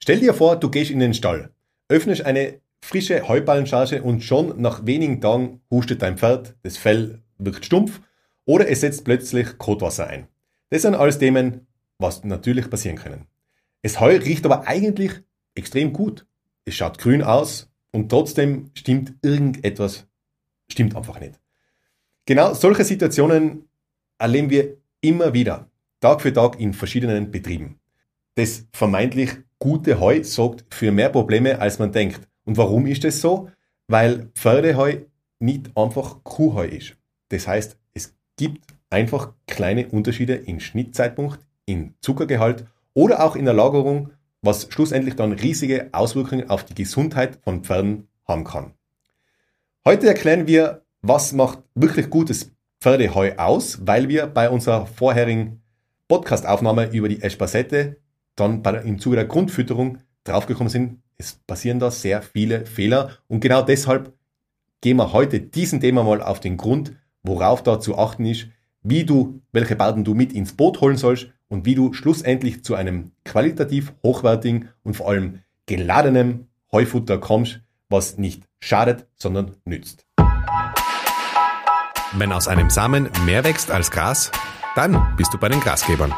Stell dir vor, du gehst in den Stall, öffnest eine frische Heuballencharge und schon nach wenigen Tagen hustet dein Pferd, das Fell wirkt stumpf oder es setzt plötzlich Kotwasser ein. Das sind alles Themen, was natürlich passieren können. Das Heu riecht aber eigentlich extrem gut. Es schaut grün aus und trotzdem stimmt einfach nicht. Genau solche Situationen erleben wir immer wieder, Tag für Tag in verschiedenen Betrieben. Das vermeintlich gute Heu sorgt für mehr Probleme, als man denkt. Und warum ist das so? Weil Pferdeheu nicht einfach Kuhheu ist. Das heißt, es gibt einfach kleine Unterschiede im Schnittzeitpunkt, in Zuckergehalt oder auch in der Lagerung, was schlussendlich dann riesige Auswirkungen auf die Gesundheit von Pferden haben kann. Heute erklären wir, was macht wirklich gutes Pferdeheu aus, weil wir bei unserer vorherigen Podcast-Aufnahme über die Espargette dann im Zuge der Grundfütterung draufgekommen sind, es passieren da sehr viele Fehler und genau deshalb gehen wir heute diesem Thema mal auf den Grund, worauf da zu achten ist, welche Bauten du mit ins Boot holen sollst und wie du schlussendlich zu einem qualitativ hochwertigen und vor allem geladenen Heufutter kommst, was nicht schadet, sondern nützt. Wenn aus einem Samen mehr wächst als Gras, dann bist du bei den Grasgebern.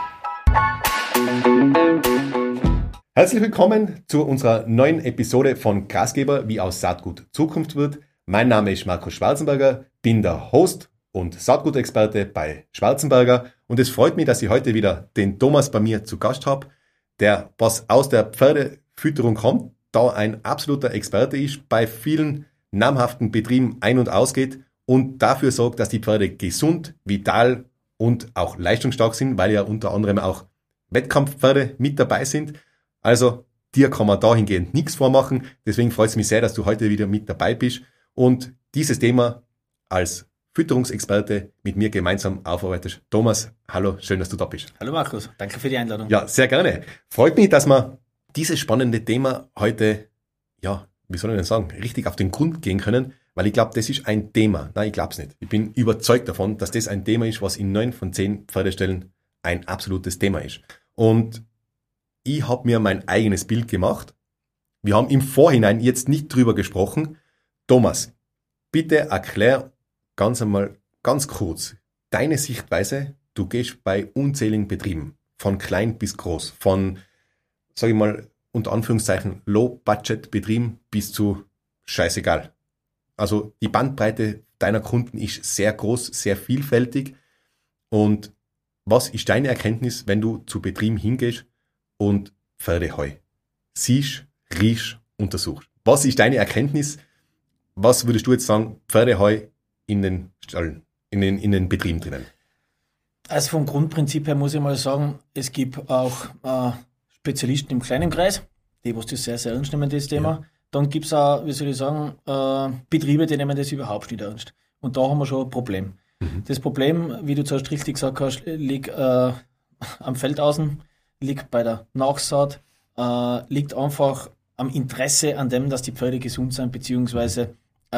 Herzlich willkommen zu unserer neuen Episode von Grasgeber, wie aus Saatgut Zukunft wird. Mein Name ist Markus Schwarzenberger, bin der Host und Saatgutexperte bei Schwarzenberger und es freut mich, dass ich heute wieder den Thomas bei mir zu Gast habe, der was aus der Pferdefütterung kommt, da ein absoluter Experte ist, bei vielen namhaften Betrieben ein- und ausgeht und dafür sorgt, dass die Pferde gesund, vital und auch leistungsstark sind, weil ja unter anderem auch Wettkampfpferde mit dabei sind. Also dir kann man dahingehend nichts vormachen. Deswegen freut es mich sehr, dass du heute wieder mit dabei bist und dieses Thema als Fütterungsexperte mit mir gemeinsam aufarbeitest. Thomas, hallo, schön, dass du da bist. Hallo Markus, danke für die Einladung. Ja, sehr gerne. Freut mich, dass wir dieses spannende Thema heute, wie soll ich denn sagen, richtig auf den Grund gehen können, weil ich glaube, das ist ein Thema. Nein, ich glaube es nicht. Ich bin überzeugt davon, dass das ein Thema ist, was in 9 von 10 Pferdestellen ein absolutes Thema ist. Und ich habe mir mein eigenes Bild gemacht. Wir haben im Vorhinein jetzt nicht drüber gesprochen. Thomas, bitte erklär ganz kurz deine Sichtweise. Du gehst bei unzähligen Betrieben, von klein bis groß, von, sage ich mal, unter Anführungszeichen Low-Budget-Betrieben bis zu scheißegal. Also die Bandbreite deiner Kunden ist sehr groß, sehr vielfältig. Und was ist deine Erkenntnis, wenn du zu Betrieben hingehst und Pferdeheu siehst, riechst, untersuchst? Was ist deine Erkenntnis? Was würdest du jetzt sagen, Pferdeheu in den Stallen, in den Betrieben drinnen? Also vom Grundprinzip her muss ich mal sagen, es gibt auch Spezialisten im kleinen Kreis, die was das sehr, sehr ernst nehmen, das Thema. Ja. Dann gibt es auch, Betriebe, die nehmen das überhaupt nicht ernst. Und da haben wir schon ein Problem. Mhm. Das Problem, wie du zuerst richtig gesagt hast, liegt am Feldaußen, liegt bei der Nachsaat, liegt einfach am Interesse an dem, dass die Pferde gesund sind, beziehungsweise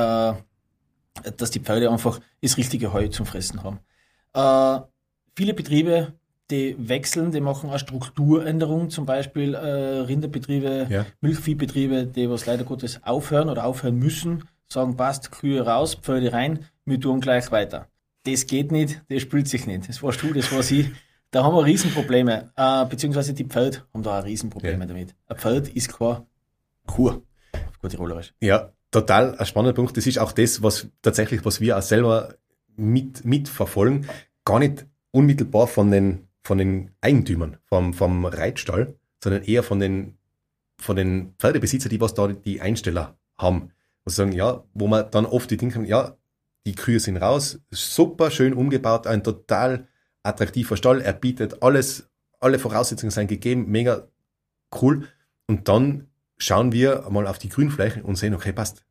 dass die Pferde einfach das richtige Heu zum Fressen haben. Viele Betriebe, die wechseln, die machen eine Strukturänderung, zum Beispiel Rinderbetriebe, Milchviehbetriebe, die was leider Gottes aufhören müssen, sagen, passt, Kühe raus, Pferde rein, wir tun gleich weiter. Das geht nicht, das spielt sich nicht. Das warst du, das war ich. Da haben wir Riesenprobleme, beziehungsweise die Pferde haben da auch Riesenprobleme damit. Ein Pferd ist keine Kuh, auf gut Tirolerisch. Ja, total ein spannender Punkt. Das ist auch das, was wir auch selber mitverfolgen. Gar nicht unmittelbar von den Eigentümern, vom Reitstall, sondern eher von den Pferdebesitzern, die was da die Einsteller haben. Und sagen, ja, wo man dann oft die Dinge haben, ja, die Kühe sind raus, super schön umgebaut, ein total attraktiver Stall, er bietet alles, alle Voraussetzungen sind gegeben, mega cool. Und dann schauen wir mal auf die Grünflächen und sehen, okay, passt.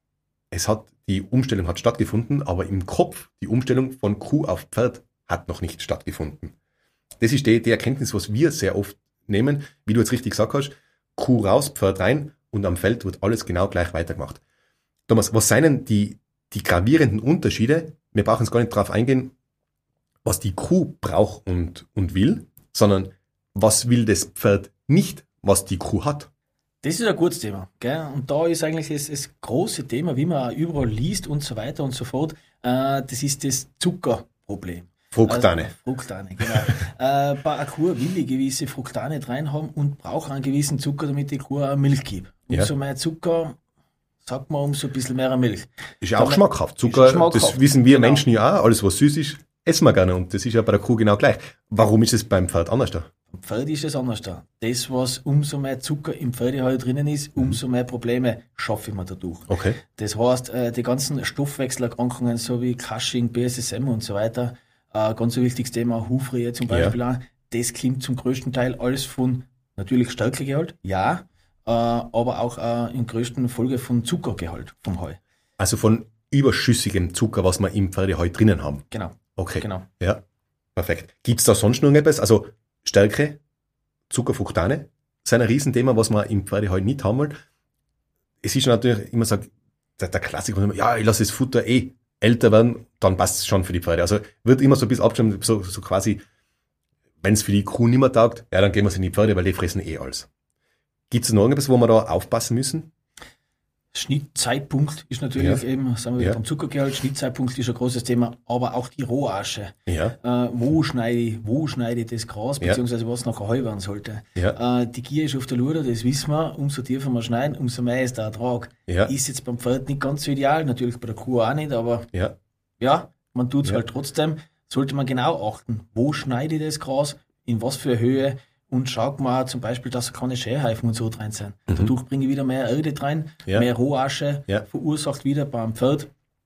Die Umstellung hat stattgefunden, aber im Kopf, die Umstellung von Kuh auf Pferd hat noch nicht stattgefunden. Das ist die Erkenntnis, was wir sehr oft nehmen, wie du jetzt richtig gesagt hast, Kuh raus, Pferd rein und am Feld wird alles genau gleich weitergemacht. Thomas, was seien denn die gravierenden Unterschiede? Wir brauchen jetzt gar nicht drauf eingehen, was die Kuh braucht und will, sondern was will das Pferd nicht, was die Kuh hat? Das ist ein gutes Thema. Gell? Und da ist eigentlich das große Thema, wie man auch überall liest und so weiter und so fort, das ist das Zuckerproblem. Fructane. Also, Fructane, genau. Bei einer Kuh will ich gewisse Fructane rein haben und brauche einen gewissen Zucker, damit die Kuh auch Milch gibt. Umso mehr Zucker, sagt man, umso ein bisschen mehr Milch. Ist ja auch schmackhaft. Zucker, das wissen wir Menschen ja auch, alles was süß ist, essen wir gerne. Und das ist ja bei der Kuh genau gleich. Warum ist es beim Pferd anders da? Beim Pferd ist es anders da. Das, was umso mehr Zucker im Pferdeheu drinnen ist, umso mehr Probleme schaffen wir dadurch. Okay. Das heißt, die ganzen Stoffwechselerkrankungen, so wie Cushing, BSSM und so weiter, ganz ein wichtiges Thema, Hufrehe zum Beispiel auch, das kommt zum größten Teil alles von natürlich Stärkegehalt, aber auch in größten Folge von Zuckergehalt vom Heu. Also von überschüssigem Zucker, was wir im Pferdeheu drinnen haben. Genau. Okay. Genau. Ja, perfekt. Gibt es da sonst noch irgendetwas? Also Stärke, Zucker, Fructane, sind ein Riesenthema, was man im Pferdeheu nicht haben will. Es ist natürlich immer so, der Klassiker, ja, ich lasse das Futter älter werden, dann passt es schon für die Pferde. Also wird immer so ein bisschen abgestimmt, so quasi, wenn es für die Kuh nicht mehr taugt, ja, dann gehen wir es in die Pferde, weil die fressen alles. Gibt es noch irgendwas, wo wir da aufpassen müssen? Schnittzeitpunkt ist natürlich eben, sagen wir wieder beim Zuckergehalt, Schnittzeitpunkt ist ein großes Thema, aber auch die Rohasche. Ja. Wo schneide ich das Gras, beziehungsweise was nachher Heu werden sollte. Ja. Die Gier ist auf der Luder, das wissen wir, umso tiefer wir schneiden, umso mehr ist der Ertrag. Ja. Ist jetzt beim Pferd nicht ganz so ideal, natürlich bei der Kuh auch nicht, aber man tut es halt trotzdem, sollte man genau achten, wo schneide ich das Gras, in was für Höhe. Und schaut mal zum Beispiel, dass keine Scherheifen und so rein sind. Dadurch bringe ich wieder mehr Erde rein, mehr Rohasche, verursacht wieder beim Pferd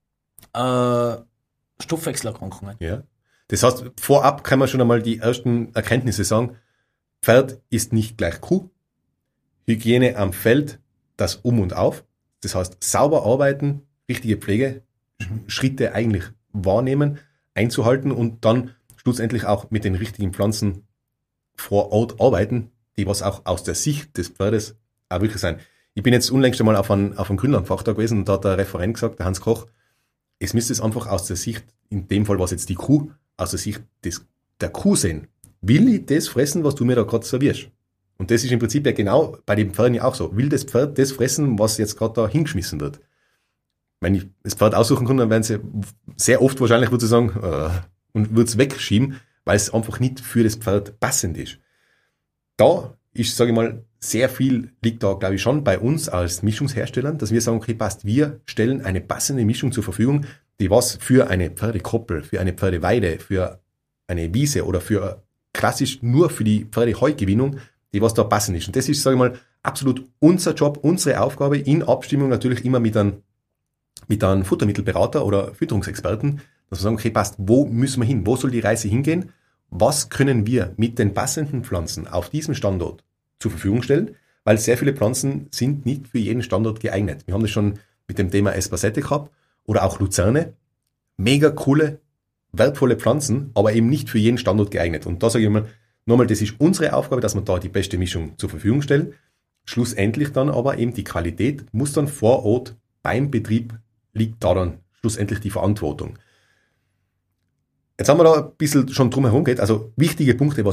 Stoffwechselerkrankungen. Ja. Das heißt, vorab kann man schon einmal die ersten Erkenntnisse sagen. Pferd ist nicht gleich Kuh. Hygiene am Feld, das Um und Auf. Das heißt, sauber arbeiten, richtige Pflege, Schritte eigentlich wahrnehmen, einzuhalten und dann schlussendlich auch mit den richtigen Pflanzen vor Ort arbeiten, die was auch aus der Sicht des Pferdes auch wirklich sein. Ich bin jetzt unlängst einmal auf einem Grünlandfachtag gewesen und da hat der Referent gesagt, der Hans Koch, es müsste es einfach aus der Sicht, in dem Fall was jetzt die Kuh, aus der Sicht der Kuh sehen. Will ich das fressen, was du mir da gerade servierst? Und das ist im Prinzip ja genau bei den Pferden ja auch so. Will das Pferd das fressen, was jetzt gerade da hingeschmissen wird? Wenn ich das Pferd aussuchen kann, dann werden sie sehr oft wahrscheinlich, würde ich sagen, und würde es wegschieben, weil es einfach nicht für das Pferd passend ist. Da ist, sage ich mal, sehr viel liegt da, glaube ich, schon bei uns als Mischungsherstellern, dass wir sagen, okay, passt, wir stellen eine passende Mischung zur Verfügung, die was für eine Pferdekoppel, für eine Pferdeweide, für eine Wiese oder für klassisch nur für die Pferdeheugewinnung, die was da passend ist. Und das ist, sage ich mal, absolut unser Job, unsere Aufgabe, in Abstimmung natürlich immer mit einem Futtermittelberater oder Fütterungsexperten, dass wir sagen, okay, passt, wo müssen wir hin? Wo soll die Reise hingehen? Was können wir mit den passenden Pflanzen auf diesem Standort zur Verfügung stellen? Weil sehr viele Pflanzen sind nicht für jeden Standort geeignet. Wir haben das schon mit dem Thema Espasette gehabt oder auch Luzerne. Mega coole, wertvolle Pflanzen, aber eben nicht für jeden Standort geeignet. Und da sage ich mal, nochmal, das ist unsere Aufgabe, dass wir da die beste Mischung zur Verfügung stellen. Schlussendlich dann aber eben die Qualität muss dann vor Ort beim Betrieb liegt da dann schlussendlich die Verantwortung. Jetzt haben wir da ein bisschen schon drum herum geht, also wichtige Punkte,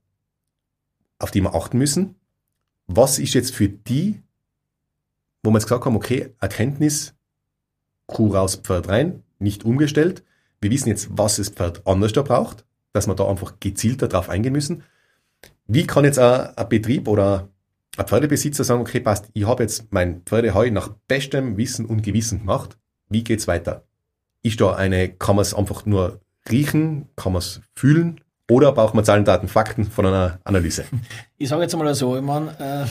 auf die wir achten müssen. Was ist jetzt für die, wo wir jetzt gesagt haben, okay, Erkenntnis, Kuh raus, Pferd rein, nicht umgestellt. Wir wissen jetzt, was das Pferd anders da braucht, dass wir da einfach gezielter drauf eingehen müssen. Wie kann jetzt ein Betrieb oder ein Pferdebesitzer sagen, okay, passt, ich habe jetzt mein Pferdeheu nach bestem Wissen und Gewissen gemacht. Wie geht's weiter? Kann man es einfach nur riechen, kann man es fühlen oder braucht man Zahlen, Daten, Fakten von einer Analyse? Ich sage jetzt mal so, ich meine,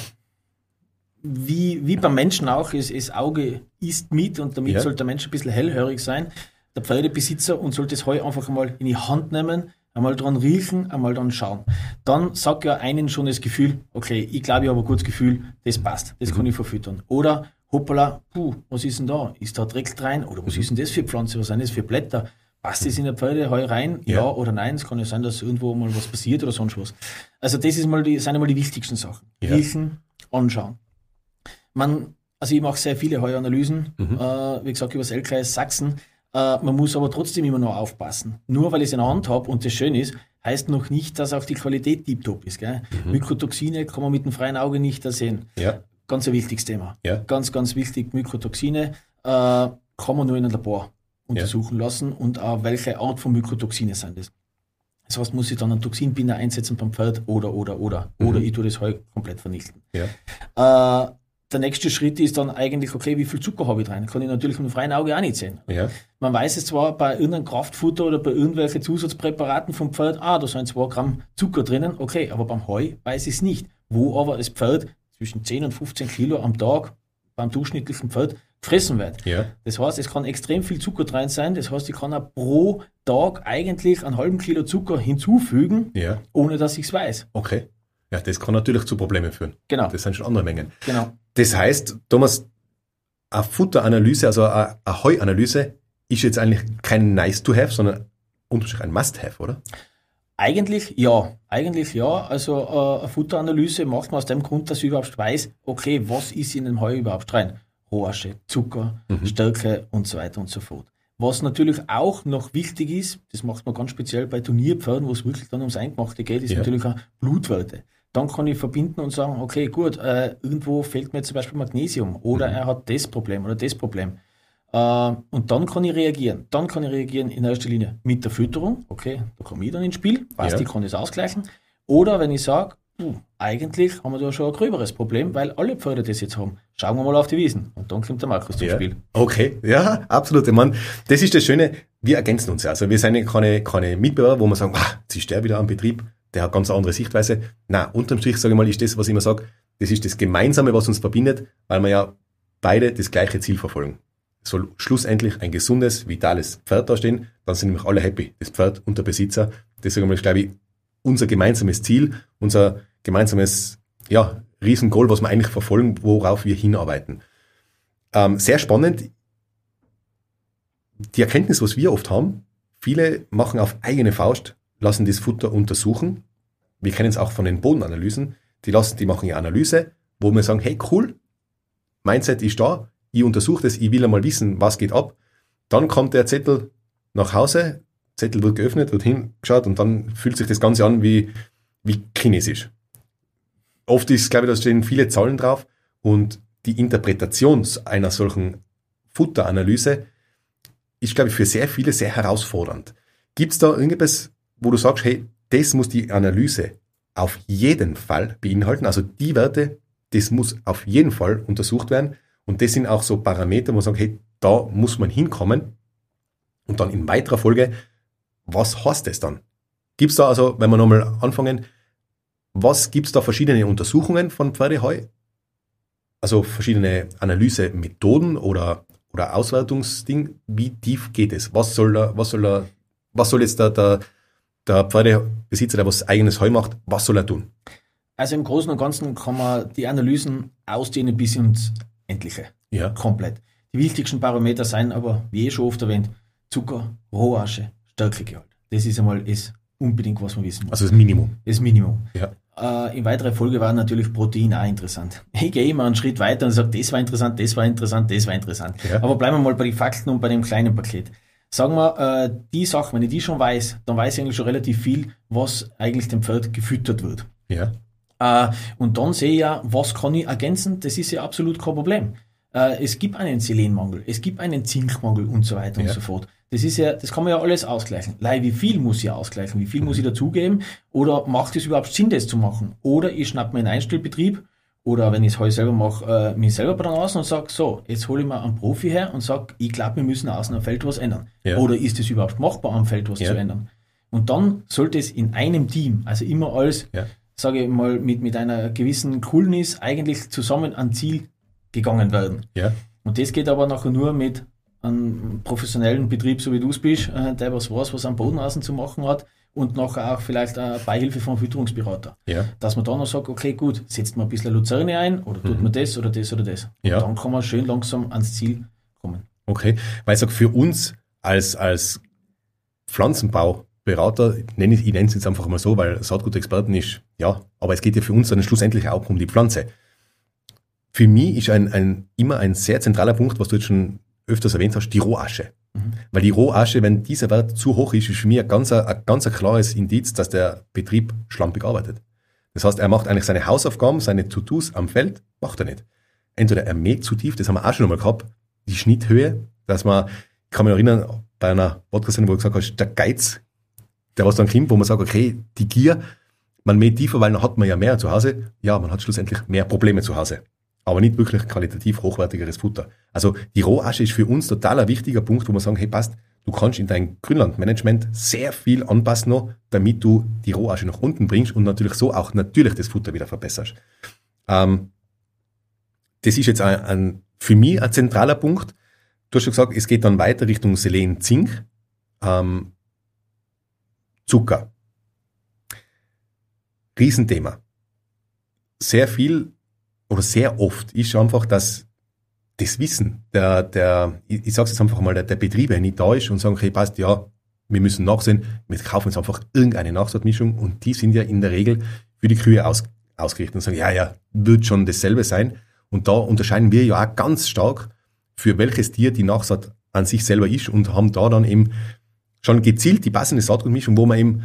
wie beim Menschen auch, das Auge isst mit und damit sollte der Mensch ein bisschen hellhörig sein, der Pferdebesitzer, und sollte das Heu einfach mal in die Hand nehmen, einmal dran riechen, einmal dran schauen. Dann sagt ja einen schon das Gefühl, okay, ich glaube, ich habe ein gutes Gefühl, das passt, das kann ich verfüttern. Oder, hoppala, was ist denn da? Ist da Dreck rein? Oder was ist denn das für Pflanze? Was sind das für Blätter? Passt das in der Pferdeheu rein? Ja oder nein? Es kann ja sein, dass irgendwo mal was passiert oder sonst was. Also das sind einmal die wichtigsten Sachen. Riechen, anschauen. Ich mache sehr viele Heuanalysen, wie gesagt, über das Elbkreis Sachsen. Man muss aber trotzdem immer noch aufpassen. Nur weil ich es in der Hand habe und das schön ist, heißt noch nicht, dass auch die Qualität tiptop ist. Gell? Mykotoxine kann man mit dem freien Auge nicht sehen. Ja. ganz ein wichtiges Thema. Ja. Ganz, ganz wichtig, Mykotoxine kann man nur in einem Labor untersuchen lassen und auch welche Art von Mykotoxine sind das. Das heißt, muss ich dann einen Toxinbinder einsetzen beim Pferd oder ich tue das Heu komplett vernichten. Ja. Der nächste Schritt ist dann eigentlich, okay, wie viel Zucker habe ich drin? Kann ich natürlich mit dem freien Auge auch nicht sehen. Ja. Man weiß es zwar bei irgendeinem Kraftfutter oder bei irgendwelchen Zusatzpräparaten vom Pferd, da sind 2 Gramm Zucker drinnen, okay, aber beim Heu weiß ich es nicht. Wo aber das Pferd zwischen 10 und 15 Kilo am Tag beim durchschnittlichen Pferd gefressen wird. Ja. Das heißt, es kann extrem viel Zucker drin sein. Das heißt, ich kann auch pro Tag eigentlich einen halben Kilo Zucker hinzufügen, Ja. ohne dass ich es weiß. Okay. Ja, das kann natürlich zu Problemen führen. Genau. Das sind schon andere Mengen. Genau. Das heißt, Thomas, eine Futteranalyse, also eine Heuanalyse, ist jetzt eigentlich kein Nice-to-have, sondern unterstrich ein Must-have, oder? Eigentlich ja. Also eine Futteranalyse macht man aus dem Grund, dass ich überhaupt weiß, okay, was ist in dem Heu überhaupt rein? Rohasche, Zucker, Stärke und so weiter und so fort. Was natürlich auch noch wichtig ist, das macht man ganz speziell bei Turnierpferden, wo es wirklich dann ums Eingemachte geht, ist natürlich auch Blutwerte. Dann kann ich verbinden und sagen, okay, gut, irgendwo fehlt mir zum Beispiel Magnesium oder er hat das Problem oder das Problem. Und dann kann ich reagieren. Dann kann ich reagieren in erster Linie mit der Fütterung. Okay, da komme ich dann ins Spiel, weiß, ich kann das ausgleichen. Oder wenn ich sage, eigentlich haben wir da schon ein gröberes Problem, weil alle Pferde das jetzt haben. Schauen wir mal auf die Wiesen. Und dann kommt der Markus zum Spiel. Okay, ja, absolut. Ich meine, das ist das Schöne, wir ergänzen uns ja. Also wir sind ja keine Mitbewerber, wo wir sagen, jetzt ist der wieder am Betrieb, der hat ganz eine andere Sichtweise. Nein, unterm Strich, sage ich mal, ist das, was ich immer sage, das ist das Gemeinsame, was uns verbindet, weil wir ja beide das gleiche Ziel verfolgen. Es soll schlussendlich ein gesundes, vitales Pferd dastehen, dann sind nämlich alle happy, das Pferd und der Besitzer. Deswegen ist, glaube ich, unser gemeinsames Ziel, unser gemeinsames, Riesengoal, was wir eigentlich verfolgen, worauf wir hinarbeiten. Sehr spannend. Die Erkenntnis, was wir oft haben, viele machen auf eigene Faust, lassen das Futter untersuchen. Wir kennen es auch von den Bodenanalysen. Die machen eine Analyse, wo wir sagen, hey, cool, Mindset ist da, ich untersuche das, ich will einmal wissen, was geht ab. Dann kommt der Zettel nach Hause, Zettel wird geöffnet, wird hingeschaut und dann fühlt sich das Ganze an wie chinesisch. Oft ist, glaube ich, da stehen viele Zahlen drauf und die Interpretation einer solchen Futteranalyse ist, glaube ich, für sehr viele sehr herausfordernd. Gibt es da irgendetwas, wo du sagst, hey, das muss die Analyse auf jeden Fall beinhalten, also die Werte, das muss auf jeden Fall untersucht werden und das sind auch so Parameter, wo man sagt, hey, da muss man hinkommen und dann in weiterer Folge, was heißt das dann? Gibt es da also, wenn wir nochmal anfangen, was gibt es da verschiedene Untersuchungen von Pferdeheu? Also verschiedene Analysemethoden oder Auswertungsding, wie tief geht es? Was soll jetzt der Pferdebesitzer, der was eigenes Heu macht, was soll er tun? Also im Großen und Ganzen kann man die Analysen ausdehnen bis ins Endliche. Ja. Komplett. Die wichtigsten Parameter sind aber, wie schon oft erwähnt, Zucker, Rohasche, Stärkegehalt. Das ist einmal unbedingt, was man wissen muss. Also das Minimum. Das Minimum. Ja. In weiterer Folge war natürlich Protein auch interessant. Ich gehe immer einen Schritt weiter und sage, das war interessant, das war interessant, das war interessant. Ja. Aber bleiben wir mal bei den Fakten und bei dem kleinen Paket. Sagen wir, die Sachen, wenn ich die schon weiß, dann weiß ich eigentlich schon relativ viel, was eigentlich dem Pferd gefüttert wird. Ja. Und dann sehe ich ja, was kann ich ergänzen, das ist ja absolut kein Problem. Es gibt einen Selenmangel, es gibt einen Zinkmangel und so weiter und so fort. Das kann man ja alles ausgleichen. Wie viel muss ich ausgleichen? Wie viel muss ich dazugeben? Oder macht es überhaupt Sinn, das zu machen? Oder ich schnapp mir einen Einstellbetrieb oder wenn ich es heute selber mache, mich selber dran aus und sage, so, jetzt hole ich mir einen Profi her und sage, ich glaube, wir müssen außen am Feld was ändern. Ja. Oder ist es überhaupt machbar, am Feld was zu ändern? Und dann sollte es in einem Team, also immer als, sage ich mal, mit einer gewissen Coolness eigentlich zusammen an Ziel gegangen werden. Ja. Und das geht aber nachher nur mit einem professionellen Betrieb, so wie du es bist, der was am Boden außen zu machen hat und nachher auch vielleicht eine Beihilfe vom Fütterungsberater. Ja. Dass man dann noch sagt, okay, gut, setzt man ein bisschen Luzerne ein oder tut man das oder das oder das. Und dann kann man schön langsam ans Ziel kommen. Okay, weil ich sage, für uns als Pflanzenbauberater, ich nenne es jetzt einfach mal so, weil Saatgutexperten ist, aber es geht ja für uns dann schlussendlich auch um die Pflanze. Für mich ist immer ein sehr zentraler Punkt, was du jetzt schon öfters erwähnt hast, die Rohasche. Weil die Rohasche, wenn dieser Wert zu hoch ist für mich ein ganz klares Indiz, dass der Betrieb schlampig arbeitet. Das heißt, er macht eigentlich seine Hausaufgaben, seine To-Dos am Feld, macht er nicht. entweder er mäht zu tief, das haben wir auch schon einmal gehabt, die Schnitthöhe, dass man, ich kann mich erinnern, bei einer Podcast-Sendung, wo du gesagt hast, der Geiz, der was dann kommt, wo man sagt, okay, die Gier, man mäht tiefer, weil dann hat man ja mehr zu Hause. Ja, man hat schlussendlich mehr Probleme zu Hause. Aber nicht wirklich qualitativ hochwertigeres Futter. Also die Rohasche ist für uns total ein wichtiger Punkt, wo wir sagen, hey, passt, du kannst in dein Grünlandmanagement sehr viel anpassen noch, damit du die Rohasche nach unten bringst und natürlich so auch natürlich das Futter wieder verbesserst. Das ist jetzt für mich ein zentraler Punkt. Du hast schon gesagt, es geht dann weiter Richtung Selen, Zink, Zucker. Riesenthema. Sehr viel oder sehr oft ist einfach, dass das Wissen ich sage jetzt einfach mal, der Betriebe nicht da ist und sagen, okay, passt, ja, wir müssen nachsehen, wir kaufen uns einfach irgendeine Nachsaatmischung und die sind ja in der Regel für die Kühe ausgerichtet und sagen, ja, wird schon dasselbe sein. Und da unterscheiden wir ja auch ganz stark, für welches Tier die Nachsaat an sich selber ist und haben da dann eben schon gezielt die passende Saatgutmischung, wo man eben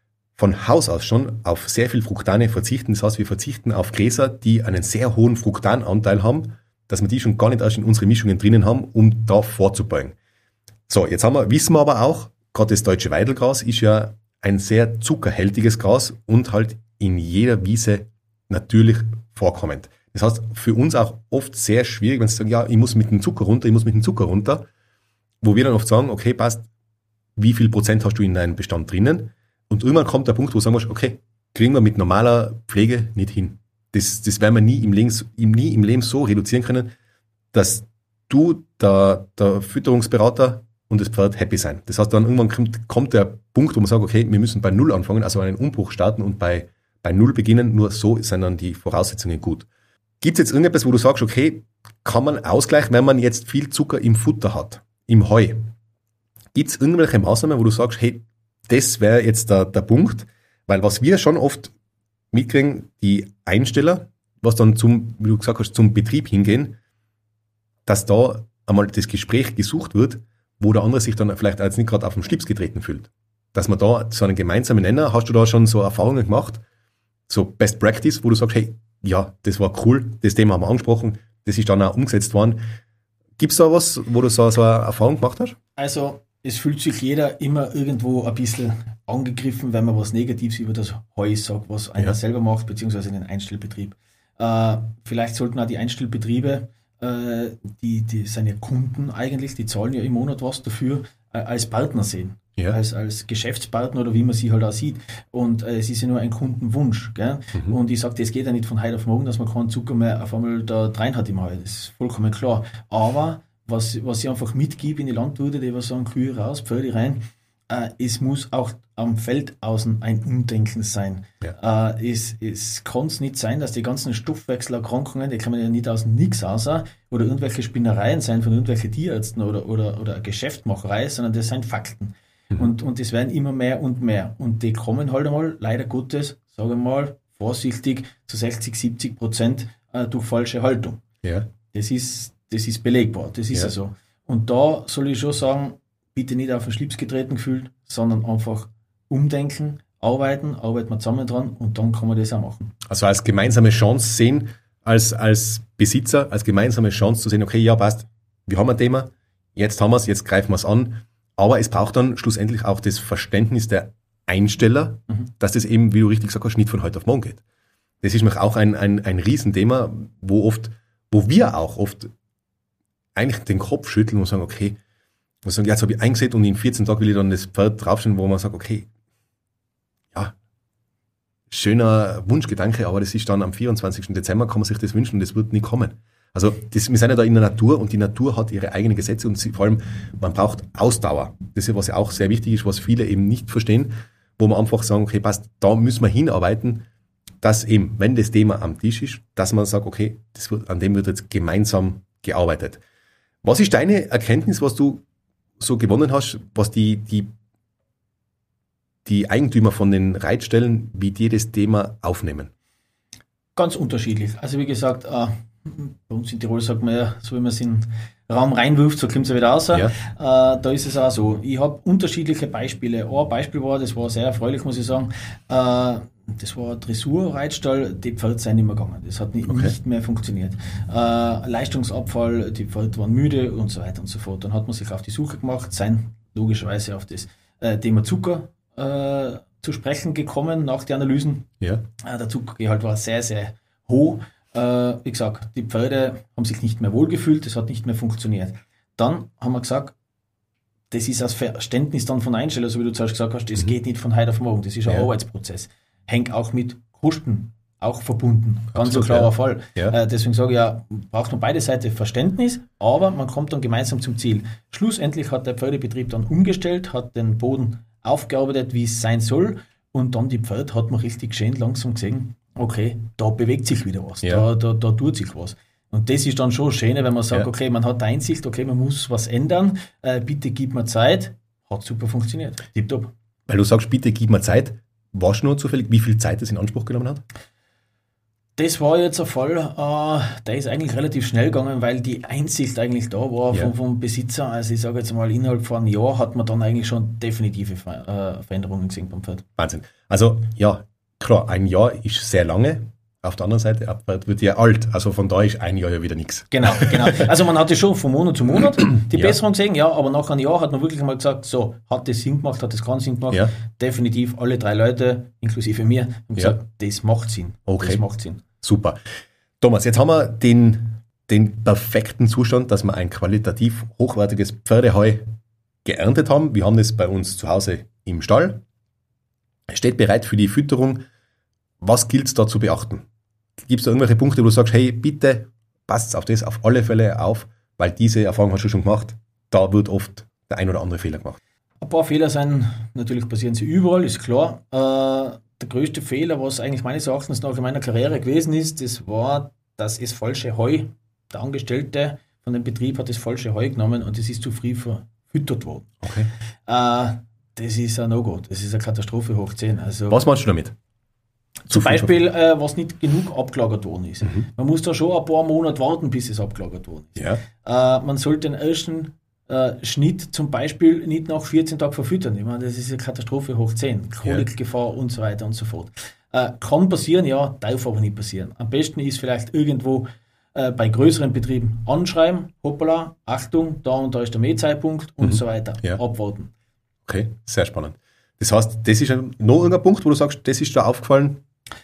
von Haus aus schon auf sehr viel Fructane verzichten. Das heißt, wir verzichten auf Gräser, die einen sehr hohen Fructananteil haben, dass wir die schon gar nicht erst in unsere Mischungen drinnen haben, um da vorzubeugen. So, jetzt wissen wir aber auch, gerade das deutsche Weidelgras ist ja ein sehr zuckerhältiges Gras und halt in jeder Wiese natürlich vorkommend. Das heißt, für uns auch oft sehr schwierig, wenn sie sagen, ja, ich muss mit dem Zucker runter, wo wir dann oft sagen, okay, passt, wie viel Prozent hast du in deinem Bestand drinnen? Und irgendwann kommt der Punkt, wo du sagen musst, okay, kriegen wir mit normaler Pflege nicht hin. Das werden wir nie im Leben so reduzieren können, dass du, der Fütterungsberater und das Pferd happy sein. Das heißt, dann irgendwann kommt der Punkt, wo man sagt, okay, wir müssen bei Null anfangen, also einen Umbruch starten und bei Null beginnen. Nur so sind dann die Voraussetzungen gut. Gibt es jetzt irgendetwas, wo du sagst, okay, kann man ausgleichen, wenn man jetzt viel Zucker im Futter hat, im Heu? Gibt es irgendwelche Maßnahmen, wo du sagst, hey, das wäre jetzt der Punkt, weil was wir schon oft mitkriegen, die Einsteller, was dann wie du gesagt hast, zum Betrieb hingehen, dass da einmal das Gespräch gesucht wird, wo der andere sich dann vielleicht als nicht gerade auf den Schlips getreten fühlt. Dass man da so einen gemeinsamen Nenner, hast du da schon so Erfahrungen gemacht, so Best Practice, wo du sagst, hey, ja, das war cool, das Thema haben wir angesprochen, das ist dann auch umgesetzt worden. Gibt es da was, wo du so eine Erfahrung gemacht hast? Also, es fühlt sich jeder immer irgendwo ein bisschen angegriffen, wenn man was Negatives über das Heu sagt, was einer selber macht, beziehungsweise in den Einstellbetrieb. Vielleicht sollten auch die Einstellbetriebe, die seine Kunden eigentlich, die zahlen ja im Monat was dafür, als Partner sehen. Ja. Als Geschäftspartner oder wie man sie halt auch sieht. Und es ist ja nur ein Kundenwunsch. Gell? Mhm. Und ich sage, das geht ja nicht von heute auf morgen, dass man keinen Zucker mehr auf einmal da rein hat im Heu. Das ist vollkommen klar. Aber was ich einfach mitgebe in die Landwirte, die was sagen, Kühe raus, Pferde rein, es muss auch am Feld außen ein Umdenken sein. Ja. Es kann es nicht sein, dass die ganzen Stoffwechselerkrankungen, die kann man ja nicht aus dem Nix aus, oder irgendwelche Spinnereien sein von irgendwelchen Tierärzten oder Geschäftmacherei, sondern das sind Fakten. Mhm. Und das werden immer mehr und mehr. Und die kommen halt einmal, leider Gottes, sagen wir mal, vorsichtig, zu 60-70% durch falsche Haltung. Ja. Das ist belegbar, das ist ja so. Und da soll ich schon sagen, bitte nicht auf den Schlips getreten gefühlt, sondern einfach umdenken, arbeiten wir zusammen dran und dann kann man das auch machen. Also als gemeinsame Chance sehen, als Besitzer, als gemeinsame Chance zu sehen, okay, ja passt, wir haben ein Thema, jetzt haben wir es, jetzt greifen wir es an, aber es braucht dann schlussendlich auch das Verständnis der Einsteller, dass das eben, wie du richtig gesagt hast, nicht von heute auf morgen geht. Das ist mir auch ein Riesenthema, wo wir auch oft eigentlich den Kopf schütteln und sagen, okay, jetzt habe ich eingesehen und in 14 Tagen will ich dann das Pferd draufstellen, wo man sagt, okay, ja, schöner Wunschgedanke, aber das ist dann am 24. Dezember, kann man sich das wünschen und das wird nie kommen. Also wir sind ja da in der Natur und die Natur hat ihre eigenen Gesetze und vor allem, man braucht Ausdauer. Das ist, was ja auch sehr wichtig ist, was viele eben nicht verstehen, wo man einfach sagen, okay, passt, da müssen wir hinarbeiten, dass eben, wenn das Thema am Tisch ist, dass man sagt, okay, an dem wird jetzt gemeinsam gearbeitet. Was ist deine Erkenntnis, was du so gewonnen hast, was die Eigentümer von den Reitstellen, wie die das Thema aufnehmen? Ganz unterschiedlich. Also wie gesagt, bei uns in Tirol sagt man ja, so wie man es in den Raum reinwirft, so kommt es ja wieder raus. Ja. Da ist es auch so. Ich habe unterschiedliche Beispiele. Ein Beispiel war, das war sehr erfreulich, muss ich sagen, das war ein Dressurreitstall, die Pferde sind nicht mehr gegangen. Das hat nicht mehr funktioniert. Leistungsabfall, die Pferde waren müde und so weiter und so fort. Dann hat man sich auf die Suche gemacht, sind logischerweise auf das Thema Zucker zu sprechen gekommen nach den Analysen. Ja. Der Zuckergehalt war sehr, sehr hoch. Wie gesagt, die Pferde haben sich nicht mehr wohlgefühlt, das hat nicht mehr funktioniert. Dann haben wir gesagt, das ist das Verständnis dann von Einsteller, so wie du zuerst gesagt hast, das geht nicht von heute auf morgen, das ist ein Arbeitsprozess. Hängt auch mit Kosten auch verbunden, ganz Absolut, ein klarer ja. Fall. Ja. Deswegen sage ich ja, braucht man beide Seiten Verständnis, aber man kommt dann gemeinsam zum Ziel. Schlussendlich hat der Pferdebetrieb dann umgestellt, hat den Boden aufgearbeitet, wie es sein soll, und dann die Pferde hat man richtig schön langsam gesehen, okay, da bewegt sich wieder was, da tut sich was. Und das ist dann schon schön, wenn man sagt, okay, man hat Einsicht, okay, man muss was ändern, bitte gib mir Zeit, hat super funktioniert, tipptopp. Weil du sagst, bitte gib mir Zeit, weißt du noch zufällig, wie viel Zeit das in Anspruch genommen hat? Das war jetzt ein Fall, der ist eigentlich relativ schnell gegangen, weil die Einsicht eigentlich da war vom Besitzer. Also ich sage jetzt mal, innerhalb von einem Jahr hat man dann eigentlich schon definitive Veränderungen gesehen beim Pferd. Wahnsinn. Also ja, klar, ein Jahr ist sehr lange. Auf der anderen Seite, ein Pferd wird ja alt. Also von da ist ein Jahr ja wieder nichts. Genau. Also man hatte schon von Monat zu Monat die Besserung gesehen, aber nach einem Jahr hat man wirklich mal gesagt, so, hat das Sinn gemacht, hat das keinen Sinn gemacht. Ja. Definitiv alle 3 Leute, inklusive mir, haben gesagt, das macht Sinn. Okay. Das macht Sinn. Super. Thomas, jetzt haben wir den perfekten Zustand, dass wir ein qualitativ hochwertiges Pferdeheu geerntet haben. Wir haben das bei uns zu Hause im Stall. Es steht bereit für die Fütterung. Was gilt es da zu beachten? Gibt es da irgendwelche Punkte, wo du sagst, hey, bitte passt auf das auf alle Fälle auf, weil diese Erfahrung hast du schon gemacht. Da wird oft der ein oder andere Fehler gemacht. Ein paar Fehler sind, natürlich passieren sie überall, ist klar. Der größte Fehler, was eigentlich meines Erachtens nach in meiner Karriere gewesen ist, das war, dass das falsche Heu, der Angestellte von dem Betrieb hat das falsche Heu genommen und es ist zu früh verfüttert worden. Okay. Das ist ein No-Go, das ist eine Katastrophe hoch 10. Also, was meinst du damit? Zum Beispiel, was nicht genug abgelagert worden ist. Man muss da schon ein paar Monate warten, bis es abgelagert worden ist. Ja. Man sollte den ersten Schnitt zum Beispiel nicht nach 14 Tagen verfüttern. Ich meine, das ist eine Katastrophe hoch 10. Kolikgefahr und so weiter und so fort. Kann passieren, ja, darf aber nicht passieren. Am besten ist vielleicht irgendwo bei größeren Betrieben anschreiben, hoppala, Achtung, da und da ist der Mähzeitpunkt und so weiter. Ja. Abwarten. Okay, sehr spannend. Das heißt, das ist noch irgendein Punkt, wo du sagst, das ist da aufgefallen?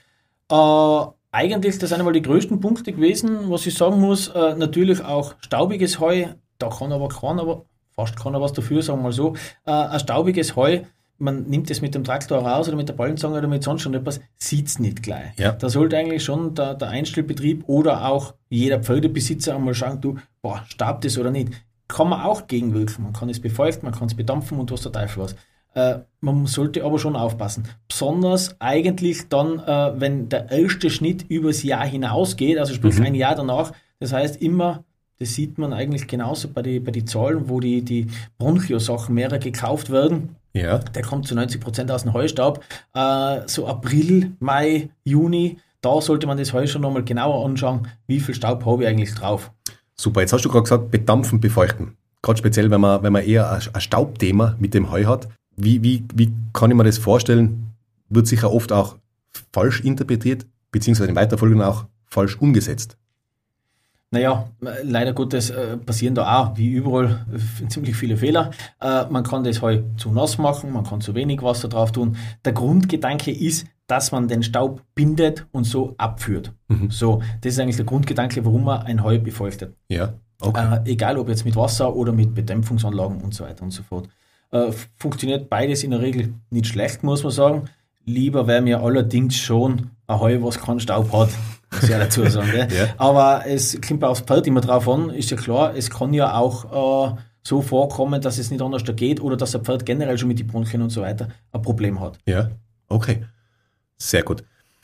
Eigentlich, das sind einmal die größten Punkte gewesen, was ich sagen muss. Natürlich auch staubiges Heu, da kann aber fast keiner was dafür, sagen wir mal so. Ein staubiges Heu, man nimmt es mit dem Traktor raus oder mit der Ballenzange oder mit sonst schon etwas, sieht es nicht gleich. Ja. Da sollte eigentlich schon der Einstellbetrieb oder auch jeder Pferdebesitzer einmal schauen, staubt es oder nicht. Kann man auch gegenwirken. Man kann es befeuchten, man kann es bedampfen und was der Teufel was. Man sollte aber schon aufpassen. Besonders eigentlich dann, wenn der erste Schnitt übers Jahr hinausgeht, also sprich ein Jahr danach. Das heißt immer, das sieht man eigentlich genauso bei die Zahlen, wo die Bronchio-Sachen mehrere gekauft werden. Ja. Der kommt zu 90% aus dem Heustaub. So April, Mai, Juni, da sollte man das Heu schon nochmal genauer anschauen, wie viel Staub habe ich eigentlich drauf. Super, jetzt hast du gerade gesagt, bedampfen, befeuchten. Gerade speziell, wenn man eher ein Staubthema mit dem Heu hat. Wie kann ich mir das vorstellen? Wird sicher oft auch falsch interpretiert, beziehungsweise in weiterer Folge dann auch falsch umgesetzt. Naja, leider Gottes passieren da auch, wie überall, ziemlich viele Fehler. Man kann das Heu zu nass machen, man kann zu wenig Wasser drauf tun. Der Grundgedanke ist, dass man den Staub bindet und so abführt. So, das ist eigentlich der Grundgedanke, warum man ein Heu befeuchtet. Ja, okay. Egal ob jetzt mit Wasser oder mit Bedämpfungsanlagen und so weiter und so fort. Funktioniert beides in der Regel nicht schlecht, muss man sagen. Lieber wäre mir allerdings schon ein Heu, was keinen Staub hat, muss ich ja dazu sagen. Ja. Aber es kommt aufs Pferd immer drauf an, ist ja klar, es kann ja auch so vorkommen, dass es nicht anders da geht oder dass ein Pferd generell schon mit den Bronchien und so weiter ein Problem hat. Ja, okay. Sehr gut.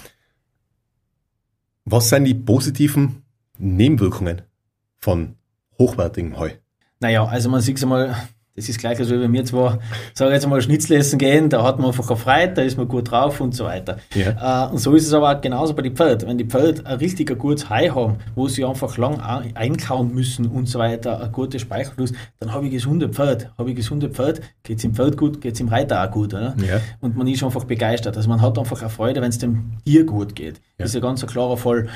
Was sind die positiven Nebenwirkungen von hochwertigem Heu? Naja, also man sieht es einmal, Das ist gleich, also wenn wir zwar, sage ich jetzt mal, Schnitzel essen gehen, da hat man einfach eine Freude, da ist man gut drauf und so weiter. Ja. Und so ist es aber auch genauso bei den Pferden. Wenn die Pferde ein richtig gutes Heu haben, wo sie einfach lang einkauen müssen und so weiter, ein gutes Speichelfluss, dann habe ich gesunde Pferde. Geht es dem Pferd gut, geht es dem Reiter auch gut. Oder? Ja. Und man ist einfach begeistert. Also man hat einfach eine Freude, wenn es dem Tier gut geht. Ja. Das ist ein ganz klarer Fall.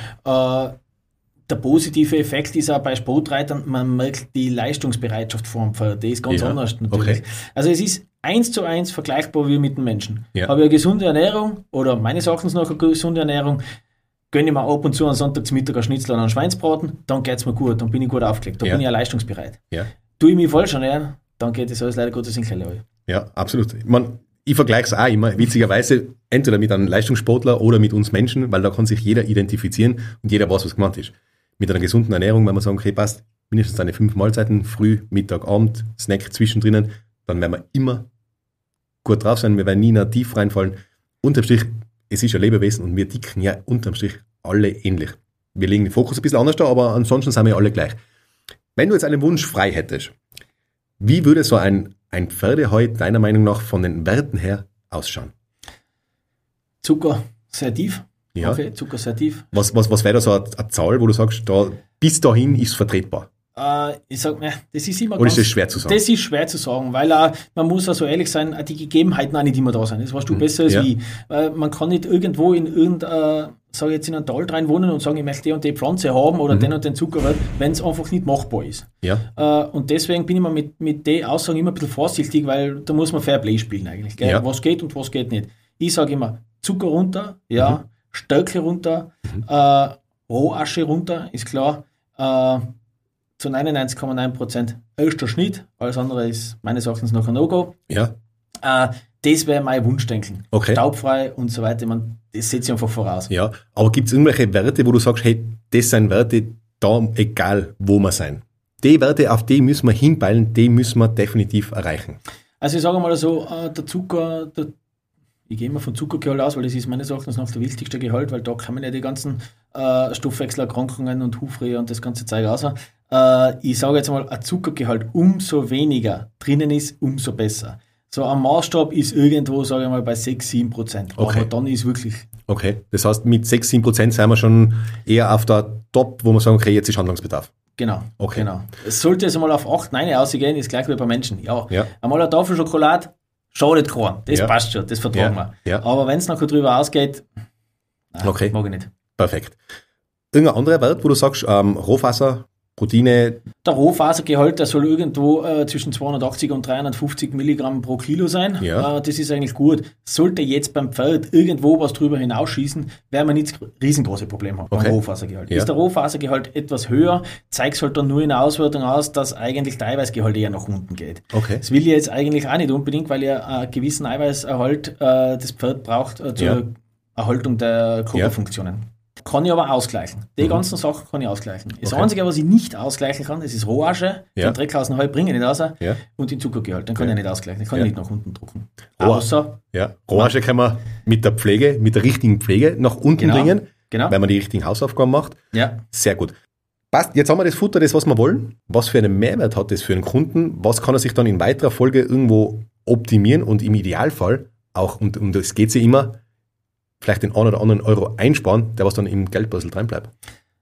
Der positive Effekt ist auch bei Sportreitern, man merkt die Leistungsbereitschaft vom Pferd, die ist ganz anders natürlich. Okay. Also es ist 1:1 vergleichbar wie mit dem Menschen. Ja. Habe ich eine gesunde Ernährung oder meines Erachtens noch eine gesunde Ernährung, gönne ich mir ab und zu am Sonntagsmittag ein Schnitzel und einen Schweinsbraten, dann geht es mir gut, dann bin ich gut aufgelegt, dann bin ich ja leistungsbereit. Ja. Tue ich mich falsch ernähren, dann geht das alles leider Gottes in den Keller. Ja, absolut. Ich vergleiche es auch immer, witzigerweise, entweder mit einem Leistungssportler oder mit uns Menschen, weil da kann sich jeder identifizieren und jeder weiß, was gemeint ist. Mit einer gesunden Ernährung, wenn man sagen, okay, passt, mindestens eine 5 Mahlzeiten, Früh, Mittag, Abend, Snack zwischendrin, dann werden wir immer gut drauf sein, wir werden nie in ein Tief reinfallen. Unterm Strich, es ist ein Lebewesen und wir ticken ja unterm Strich alle ähnlich. Wir legen den Fokus ein bisschen anders da, aber ansonsten sind wir alle gleich. Wenn du jetzt einen Wunsch frei hättest, wie würde so ein Pferdeheu deiner Meinung nach von den Werten her ausschauen? Zucker sehr tief. Ja. Okay, Zucker sehr tief. Was wäre da so eine Zahl, wo du sagst, bis dahin ist es vertretbar? Ich sage mir, das ist immer Oder ist das schwer zu sagen? Das ist schwer zu sagen, weil man muss also ehrlich sein, die Gegebenheiten auch nicht immer da sein. Das weißt du besser als wie. Man kann nicht irgendwo in irgendein, sage ich jetzt in einem Tal rein wohnen und sagen, ich möchte die und die Pflanze haben oder den und den Zuckerwert, wenn es einfach nicht machbar ist. Ja. Und deswegen bin ich mir mit den Aussagen immer ein bisschen vorsichtig, weil da muss man Fairplay spielen eigentlich. Gell? Ja. Was geht und was geht nicht. Ich sage immer, Zucker runter, ja, Stärke runter, Rohasche runter, ist klar. Zu 99,9% erster Schnitt, alles andere ist meines Erachtens noch ein No-Go. Ja. Das wäre mein Wunschdenken. Okay. Staubfrei und so weiter, das setze ich einfach voraus. Ja, aber gibt es irgendwelche Werte, wo du sagst, hey, das sind Werte, da egal wo wir sein. Die Werte, auf die müssen wir hinpeilen, die müssen wir definitiv erreichen. Also ich sage mal so, der Zucker, ich gehe immer von Zuckergehalt aus, weil das ist meines Erachtens noch der wichtigste Gehalt, weil da kommen ja die ganzen Stoffwechselerkrankungen und Hufrehe und das ganze Zeug raus. Ich sage jetzt mal, ein Zuckergehalt umso weniger drinnen ist, umso besser. So ein Maßstab ist irgendwo, sage ich mal, bei 6-7%. Okay. Aber dann ist wirklich... Okay, das heißt, mit 6-7% sind wir schon eher auf der Top, wo wir sagen, okay, jetzt ist Handlungsbedarf. Genau, Okay. genau. Es sollte jetzt einmal auf 8-9 ausgehen, ist gleich wie bei Menschen. Ja. Ja. Einmal eine Tafel Schokolade, schadet keinen. Das Ja. passt schon, das vertragen Ja. wir. Ja. Aber wenn es nachher drüber ausgeht, nein, Okay. mag ich nicht. Perfekt. Irgendein anderer Wert, wo du sagst, Rohwasser, Proteine, Der Rohfasergehalt, der soll irgendwo zwischen 280 und 350 Milligramm pro Kilo sein. Ja. Das ist eigentlich gut. Sollte jetzt beim Pferd irgendwo was drüber hinausschießen, werden wir nicht das riesengroße Problem haben Okay. beim Rohfasergehalt. Ja. Ist der Rohfasergehalt etwas höher, zeigt es halt dann nur in der Auswertung aus, dass eigentlich der Eiweißgehalt eher nach unten geht. Okay. Das will ich jetzt eigentlich auch nicht unbedingt, weil ja einen gewissen Eiweißerhalt das Pferd braucht zur Ja. Erhaltung der Körperfunktionen. Kann ich aber ausgleichen. Die ganzen Sachen kann ich ausgleichen. Das Okay. Einzige, was ich nicht ausgleichen kann, das ist Rohasche. Ja. Den Dreck aus dem Heu bringe ich nicht raus. Ja. Und den Zuckergehalt, den kann Ja. ich nicht ausgleichen. Den kann Ja. ich nicht nach unten drucken. Roh- Außer, ja, Rohasche kann man mit der Pflege, mit der richtigen Pflege nach unten Genau. bringen, genau. wenn man die richtigen Hausaufgaben macht. Ja. Sehr gut. Passt, jetzt haben wir das Futter, das was wir wollen. Was für einen Mehrwert hat das für den Kunden? Was kann er sich dann in weiterer Folge irgendwo optimieren und im Idealfall auch, und um das geht ja immer, vielleicht den einen oder anderen Euro einsparen, der was dann im Geldbeutel drin bleibt.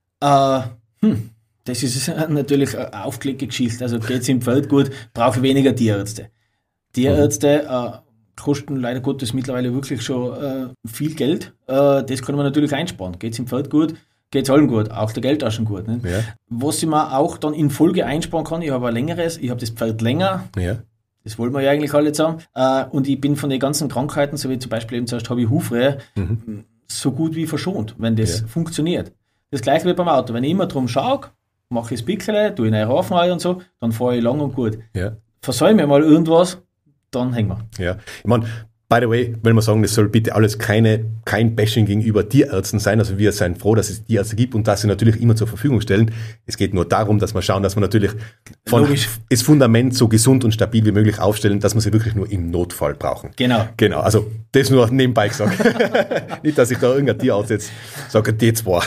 Das ist natürlich eine aufgelegte Geschichte. Also geht es im Feld gut, brauche ich weniger Tierärzte. Tierärzte kosten leider Gottes mittlerweile wirklich schon viel Geld. Das können wir natürlich einsparen. Geht es im Feld gut, geht es allen gut, auch der Geldtaschen gut. Ne? Ja. Was ich mir auch dann in Folge einsparen kann, ich habe ein längeres, ich habe das Pferd länger, Ja. das wollen wir ja eigentlich alle zusammen, und ich bin von den ganzen Krankheiten, so wie zum Beispiel eben zuerst habe ich Hufrehe, so gut wie verschont, wenn das Ja. funktioniert. Das gleiche wie beim Auto, wenn ich immer drum schaue, mache ich das Pickel, tue ich einen Reifen rein und so, dann fahre ich lang und gut. Ja. Versäume ich mal irgendwas, dann hängen wir. Ja. Ich meine, by the way, will man sagen, das soll bitte alles kein Bashing gegenüber Tierärzten sein. Also wir sind froh, dass es Tierärzte gibt und dass sie natürlich immer zur Verfügung stellen. Es geht nur darum, dass wir schauen, dass wir natürlich Logisch. das Fundament so gesund und stabil wie möglich aufstellen, dass wir sie wirklich nur im Notfall brauchen. Genau. Genau, also das nur nebenbei gesagt. Nicht, dass ich da irgendein Tierarzt jetzt sage, die zwei.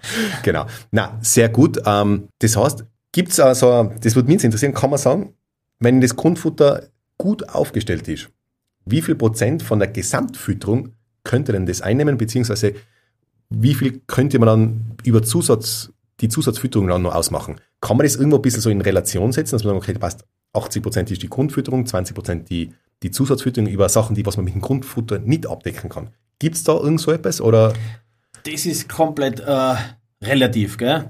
Genau. Na, sehr gut. Das heißt, gibt's also, das würde mich jetzt interessieren, kann man sagen, wenn das Grundfutter gut aufgestellt ist, wie viel Prozent von der Gesamtfütterung könnte denn das einnehmen, beziehungsweise wie viel könnte man dann über die Zusatzfütterung dann noch ausmachen? Kann man das irgendwo ein bisschen so in Relation setzen, dass man sagt, okay, passt, 80% ist die Grundfütterung, 20% die Zusatzfütterung über Sachen, was man mit dem Grundfutter nicht abdecken kann. Gibt es da irgend so etwas? Oder? Das ist komplett relativ, gell?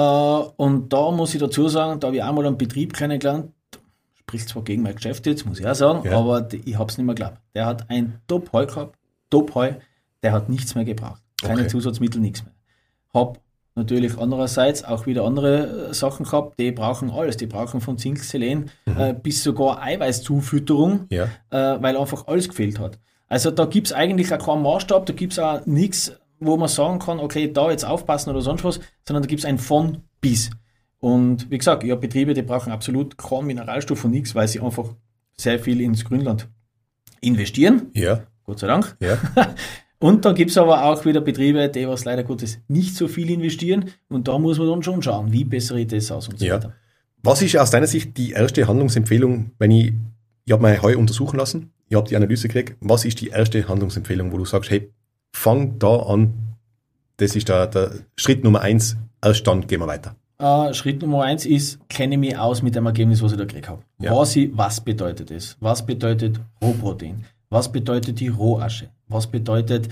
Und da muss ich dazu sagen, da habe ich auch mal einen Betrieb kennengelernt, spricht zwar gegen mein Geschäft jetzt, muss ich auch sagen, ja. aber ich habe es nicht mehr geglaubt. Der hat ein Top-Heu gehabt, Top-Heu, der hat nichts mehr gebraucht. Keine Zusatzmittel, nichts mehr. Hab natürlich andererseits auch wieder andere Sachen gehabt, die brauchen alles. Die brauchen von Zink, Selen bis sogar Eiweißzufütterung, weil einfach alles gefehlt hat. Also da gibt es eigentlich auch keinen Maßstab, da gibt es auch nichts, wo man sagen kann, okay, da jetzt aufpassen oder sonst was, sondern da gibt es ein von bis. Und wie gesagt, ich habe Betriebe, die brauchen absolut keinen Mineralstoff und nichts, weil sie einfach sehr viel ins Grünland investieren. Ja. Gott sei Dank. Ja. Und dann gibt es aber auch wieder Betriebe, die was leider Gottes nicht so viel investieren. Und da muss man dann schon schauen, wie bessere ich das aus und so weiter. Was ist aus deiner Sicht die erste Handlungsempfehlung, wenn ich habe mein Heu untersuchen lassen, ich habe die Analyse gekriegt, was ist die erste Handlungsempfehlung, wo du sagst, hey, fang da an, das ist der Schritt Nummer 1, erst dann gehen wir weiter. Schritt Nummer 1 ist, kenne mich aus mit dem Ergebnis, was ich da gekriegt habe. Ja. Was bedeutet es? Was bedeutet Rohprotein? Was bedeutet die Rohasche? Was bedeutet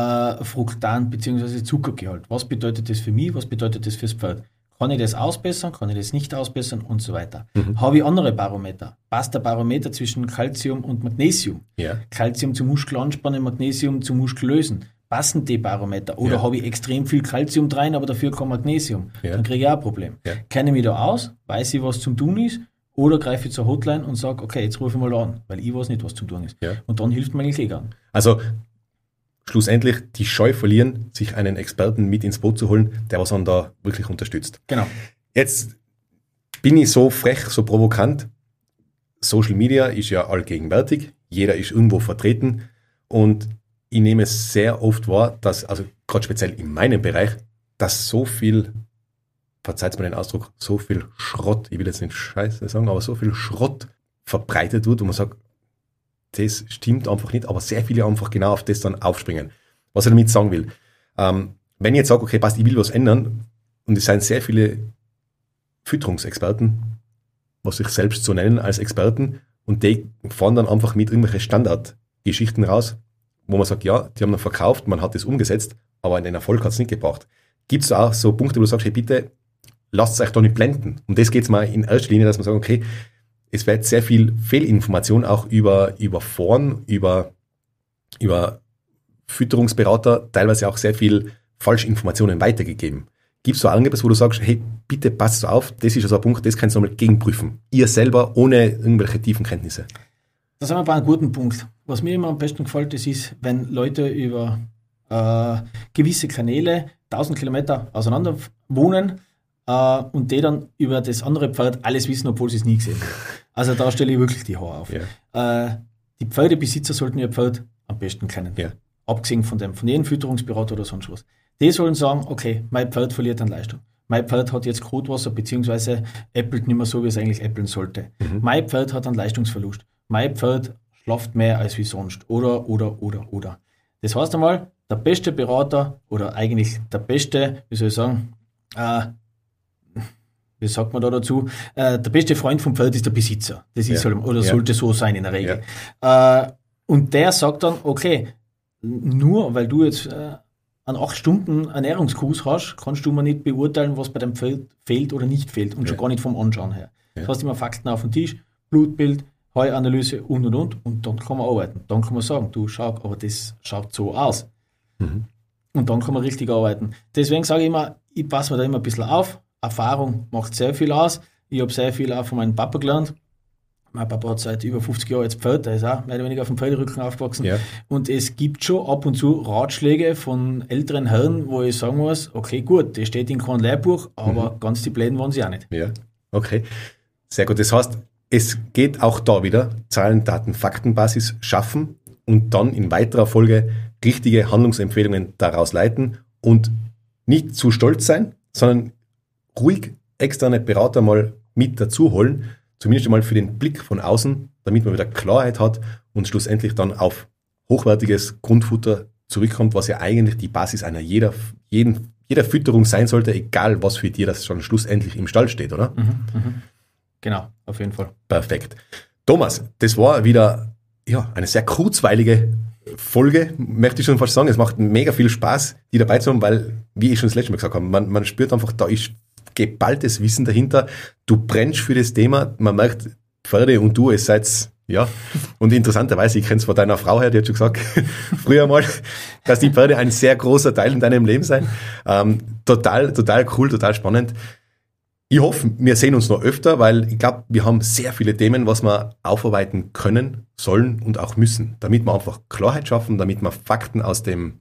Fructan bzw. Zuckergehalt? Was bedeutet das für mich? Was bedeutet das fürs Pferd? Kann ich das ausbessern? Kann ich das nicht ausbessern? Und so weiter. Habe ich andere Barometer? Passt der Barometer zwischen Calcium und Magnesium? Ja. Calcium zum Muskelanspannen, Magnesium zum Muskellösen. Passen die Barometer? Oder habe ich extrem viel Calcium rein, aber dafür kein Magnesium? Ja. Dann kriege ich auch ein Problem. Ja. Kenne ich mich da aus? Weiß ich, was zum Tun ist? Oder greife ich zur Hotline und sage, okay, jetzt rufe ich mal an, weil ich weiß nicht, was zum tun ist. Ja. Und dann hilft mir eigentlich eh gern. Also schlussendlich die Scheu verlieren, sich einen Experten mit ins Boot zu holen, der was einen da wirklich unterstützt. Genau. Jetzt bin ich so frech, so provokant. Social Media ist ja allgegenwärtig. Jeder ist irgendwo vertreten. Und ich nehme es sehr oft wahr, dass, also gerade speziell in meinem Bereich, dass so viel, verzeiht mir den Ausdruck, so viel Schrott, ich will jetzt nicht Scheiße sagen, aber so viel Schrott verbreitet wird, wo man sagt, das stimmt einfach nicht, aber sehr viele einfach genau auf das dann aufspringen. Was ich damit sagen will, wenn ich jetzt sage, okay, passt, ich will was ändern, und es sind sehr viele Fütterungsexperten, was sich selbst so nennen als Experten, und die fahren dann einfach mit irgendwelchen Standardgeschichten raus, wo man sagt, ja, die haben dann verkauft, man hat das umgesetzt, aber in den Erfolg hat es nicht gebracht. Gibt es auch so Punkte, wo du sagst, hey, bitte, lasst euch da nicht blenden. Um das geht es mal in erster Linie, dass man sagt, okay, es wird sehr viel Fehlinformation auch über Foren, über Fütterungsberater, teilweise auch sehr viel Falschinformationen weitergegeben. Gibt es so irgendetwas, wo du sagst, hey, bitte passt auf, das ist also ein Punkt, das kannst du nochmal gegenprüfen. Ihr selber, ohne irgendwelche tiefen Kenntnisse. Da sind wir bei einem guten Punkt. Was mir immer am besten gefällt, das ist, wenn Leute über gewisse Kanäle 1000 Kilometer auseinander wohnen und die dann über das andere Pferd alles wissen, obwohl sie es nie gesehen haben. Also da stelle ich wirklich die Haare auf. Ja. Die Pferdebesitzer sollten ihr Pferd am besten kennen. Ja. Abgesehen von jedem Fütterungsberater oder sonst was. Die sollen sagen, okay, mein Pferd verliert an Leistung. Mein Pferd hat jetzt Kotwasser, beziehungsweise äppelt nicht mehr so, wie es eigentlich äppeln sollte. Mein Pferd hat einen Leistungsverlust. Mein Pferd schlaft mehr als wie sonst. Oder. Das heißt einmal, der beste Berater oder eigentlich der beste, wie soll ich sagen, wie sagt man da dazu, der beste Freund vom Pferd ist der Besitzer. Das ist halt, oder sollte so sein in der Regel. Und der sagt dann, okay, nur weil du jetzt an 8 Stunden Ernährungskurs hast, kannst du mir nicht beurteilen, was bei deinem Pferd fehlt oder nicht fehlt und schon gar nicht vom Anschauen her. Das heißt immer Fakten auf den Tisch, Blutbild, Heuanalyse und dann kann man arbeiten. Dann kann man sagen, du schau, aber das schaut so aus. Und dann kann man richtig arbeiten. Deswegen sage ich immer, ich passe mir da immer ein bisschen auf. Erfahrung macht sehr viel aus. Ich habe sehr viel auch von meinem Papa gelernt. Mein Papa hat seit über 50 Jahren jetzt Pferd, der ist auch mehr oder weniger auf dem Pferderücken aufgewachsen. Ja. Und es gibt schon ab und zu Ratschläge von älteren Herren, wo ich sagen muss, okay, gut, das steht in keinem Lehrbuch, aber ganz die Pläne waren sie auch nicht. Ja, okay. Sehr gut. Das heißt, es geht auch da wieder Zahlen, Daten, Faktenbasis schaffen und dann in weiterer Folge richtige Handlungsempfehlungen daraus leiten und nicht zu stolz sein, sondern ruhig externe Berater mal mit dazu holen, zumindest einmal für den Blick von außen, damit man wieder Klarheit hat und schlussendlich dann auf hochwertiges Grundfutter zurückkommt, was ja eigentlich die Basis einer jeder Fütterung sein sollte, egal was für dir das schon schlussendlich im Stall steht, oder? Genau, auf jeden Fall. Perfekt. Thomas, das war wieder eine sehr kurzweilige Folge, möchte ich schon fast sagen. Es macht mega viel Spaß, die dabei zu haben, weil, wie ich schon das letzte Mal gesagt habe, man spürt einfach, da ist geballtes Wissen dahinter. Du brennst für das Thema. Man merkt, Pferde und du, es seid, und interessanterweise, ich kenne es von deiner Frau her, die hat schon gesagt, früher mal, dass die Pferde ein sehr großer Teil in deinem Leben sein. Total cool, total spannend. Ich hoffe, wir sehen uns noch öfter, weil ich glaube, wir haben sehr viele Themen, was wir aufarbeiten können, sollen und auch müssen, damit wir einfach Klarheit schaffen, damit wir Fakten auf den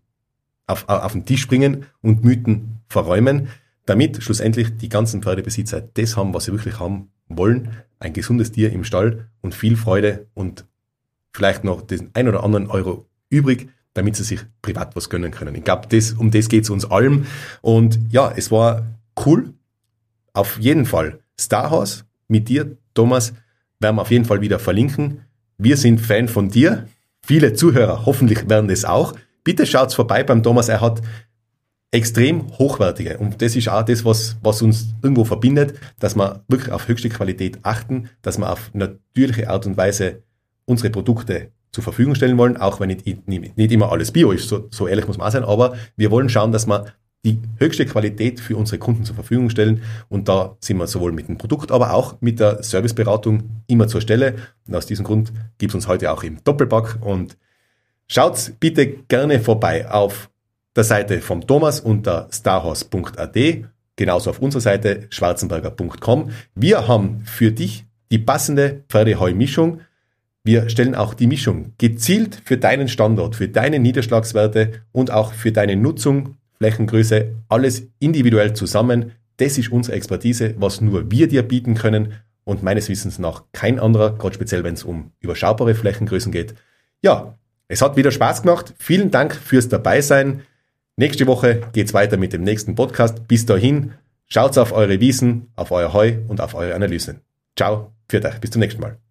Tisch bringen und Mythen verräumen, damit schlussendlich die ganzen Pferdebesitzer das haben, was sie wirklich haben wollen, ein gesundes Tier im Stall und viel Freude und vielleicht noch den ein oder anderen Euro übrig, damit sie sich privat was gönnen können. Ich glaube, um das geht es uns allem. Und ja, es war cool. Auf jeden Fall Starhorse mit dir, Thomas, werden wir auf jeden Fall wieder verlinken. Wir sind Fan von dir. Viele Zuhörer hoffentlich werden das auch. Bitte schaut vorbei beim Thomas. Er hat extrem hochwertige, und das ist auch das, was uns irgendwo verbindet, dass wir wirklich auf höchste Qualität achten, dass wir auf natürliche Art und Weise unsere Produkte zur Verfügung stellen wollen, auch wenn nicht immer alles Bio ist, so ehrlich muss man auch sein, aber wir wollen schauen, dass wir die höchste Qualität für unsere Kunden zur Verfügung stellen, und da sind wir sowohl mit dem Produkt, aber auch mit der Serviceberatung immer zur Stelle, und aus diesem Grund gibt es uns heute auch im Doppelpack. Und schaut bitte gerne vorbei auf der Seite vom Thomas unter starhorse.at, genauso auf unserer Seite schwarzenberger.com. Wir haben für dich die passende Pferdeheu-Mischung. Wir stellen auch die Mischung gezielt für deinen Standort, für deine Niederschlagswerte und auch für deine Nutzung, Flächengröße, alles individuell zusammen. Das ist unsere Expertise, was nur wir dir bieten können und meines Wissens nach kein anderer, gerade speziell wenn es um überschaubare Flächengrößen geht. Ja, es hat wieder Spaß gemacht. Vielen Dank fürs Dabeisein. Nächste Woche geht's weiter mit dem nächsten Podcast. Bis dahin, schaut auf eure Wiesen, auf euer Heu und auf eure Analysen. Ciao, pfiat euch, bis zum nächsten Mal.